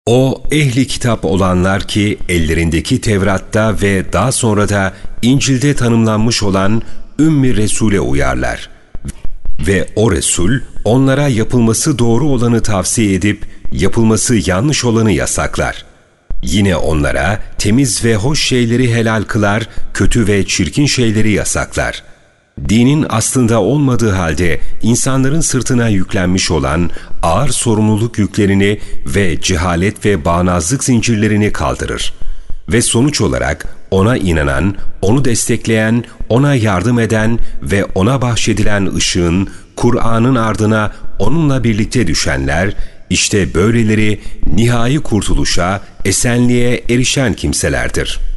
O ehli kitap olanlar ki ellerindeki Tevrat'ta ve daha sonra da İncil'de tanımlanmış olan Ümmi Resul'e uyarlar. Ve o Resul onlara yapılması doğru olanı tavsiye edip yapılması yanlış olanı yasaklar. Yine onlara temiz ve hoş şeyleri helal kılar, kötü ve çirkin şeyleri yasaklar. Dinin aslında olmadığı halde insanların sırtına yüklenmiş olan ağır sorumluluk yüklerini ve cehalet ve bağnazlık zincirlerini kaldırır. Ve sonuç olarak ona inanan, onu destekleyen, ona yardım eden ve ona bahşedilen ışığın, Kur'an'ın ardına onunla birlikte düşenler, işte böyleleri nihai kurtuluşa, esenliğe erişen kimselerdir.